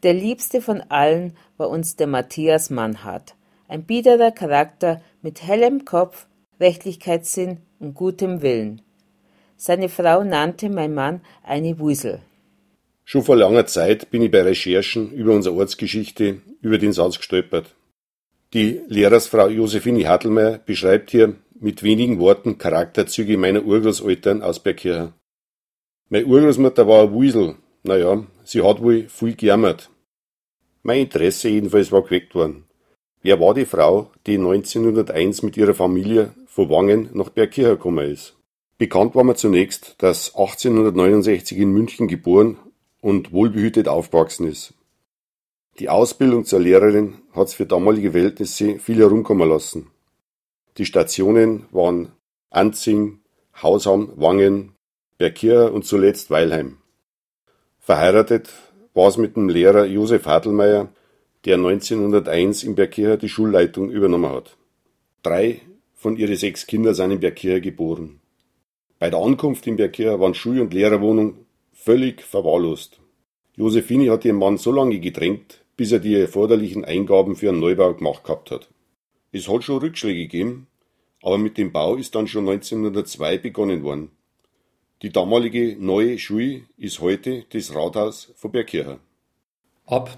Der liebste von allen war uns der Matthias Mannhardt, ein biederer Charakter mit hellem Kopf, Rechtlichkeitssinn und gutem Willen. Seine Frau nannte mein Mann eine Wusel. Schon vor langer Zeit bin ich bei Recherchen über unsere Ortsgeschichte über den Satz gestolpert. Die Lehrersfrau Josephine Hartlmeier beschreibt hier mit wenigen Worten Charakterzüge meiner Urgroßeltern aus Bergkirchen. Meine Urgroßmutter war eine Wusel. Naja, sie hat wohl viel gejammert. Mein Interesse jedenfalls war geweckt worden. Wer war die Frau, die 1901 mit ihrer Familie von Wangen nach Bergkirchen gekommen ist? Bekannt war mir zunächst, dass 1869 in München geboren und wohlbehütet aufgewachsen ist. Die Ausbildung zur Lehrerin hat es für damalige Verhältnisse viel herumkommen lassen. Die Stationen waren Anzing, Hausham, Wangen, Bergkirchen und zuletzt Weilheim. Verheiratet war es mit dem Lehrer Josef Hartlmeier, der 1901 in Bergkirchen die Schulleitung übernommen hat. 3 von ihren 6 Kindern sind in Bergkirchen geboren. Bei der Ankunft in Bergkirchen waren Schul- und Lehrerwohnung völlig verwahrlost. Josephine hat ihren Mann so lange gedrängt, bis er die erforderlichen Eingaben für einen Neubau gemacht gehabt hat. Es hat schon Rückschläge gegeben, aber mit dem Bau ist dann schon 1902 begonnen worden. Die damalige neue Schule ist heute das Rathaus von Bergkirchen. Ab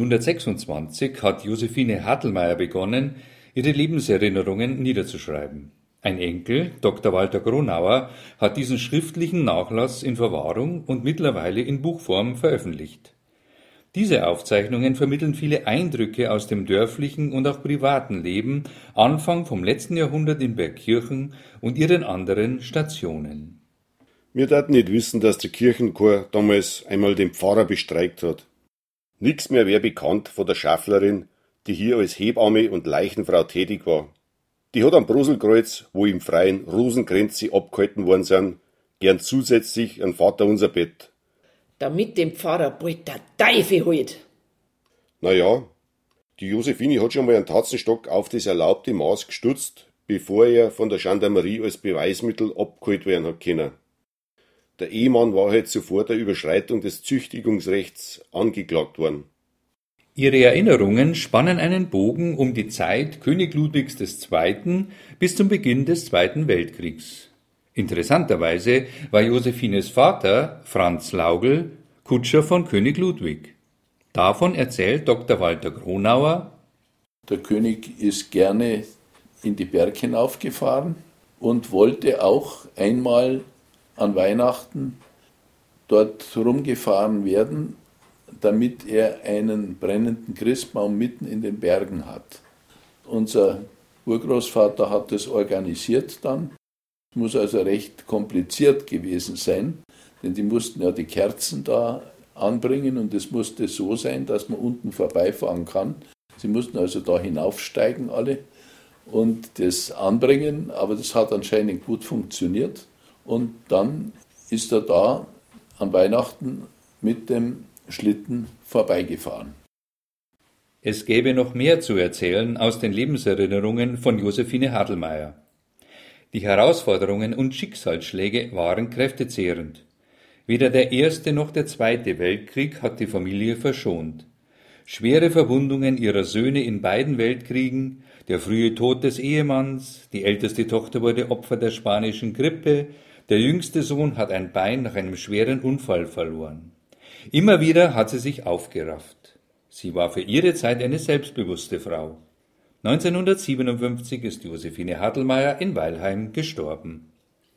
1926 hat Josephine Hartlmeier begonnen, ihre Lebenserinnerungen niederzuschreiben. Ein Enkel, Dr. Walter Gronauer, hat diesen schriftlichen Nachlass in Verwahrung und mittlerweile in Buchform veröffentlicht. Diese Aufzeichnungen vermitteln viele Eindrücke aus dem dörflichen und auch privaten Leben Anfang vom letzten Jahrhundert in Bergkirchen und ihren anderen Stationen. Wir taten nicht wissen, dass der Kirchenchor damals einmal den Pfarrer bestreikt hat. Nix mehr wäre bekannt von der Schafflerin, die hier als Hebamme und Leichenfrau tätig war. Die hat am Broselkreuz, wo im Freien Rosenkränze abgehalten worden sind, gern zusätzlich ein Vaterunser Bett. Damit dem Pfarrer bald der Teufel holt. Naja, die Josephine hat schon mal einen Tatzenstock auf das erlaubte Maß gestutzt, bevor er von der Gendarmerie als Beweismittel abgeholt werden hat können. Der Ehemann war halt zuvor der Überschreitung des Züchtigungsrechts angeklagt worden. Ihre Erinnerungen spannen einen Bogen um die Zeit König Ludwigs II. Bis zum Beginn des Zweiten Weltkriegs. Interessanterweise war Josephines Vater, Franz Laugel, Kutscher von König Ludwig. Davon erzählt Dr. Walter Gronauer: Der König ist gerne in die Berg hinaufgefahren und wollte auch einmal an Weihnachten dort rumgefahren werden, damit er einen brennenden Christbaum mitten in den Bergen hat. Unser Urgroßvater hat das organisiert dann. Es muss also recht kompliziert gewesen sein, denn die mussten ja die Kerzen da anbringen und es musste so sein, dass man unten vorbeifahren kann. Sie mussten also da hinaufsteigen alle und das anbringen, aber das hat anscheinend gut funktioniert. Und dann ist er da an Weihnachten mit dem Schlitten vorbeigefahren. Es gäbe noch mehr zu erzählen aus den Lebenserinnerungen von Josephine Hartlmeier. Die Herausforderungen und Schicksalsschläge waren kräftezehrend. Weder der Erste noch der Zweite Weltkrieg hat die Familie verschont. Schwere Verwundungen ihrer Söhne in beiden Weltkriegen, der frühe Tod des Ehemanns, die älteste Tochter wurde Opfer der spanischen Grippe, der jüngste Sohn hat ein Bein nach einem schweren Unfall verloren. Immer wieder hat sie sich aufgerafft. Sie war für ihre Zeit eine selbstbewusste Frau. 1957 ist Josephine Hartlmeier in Weilheim gestorben.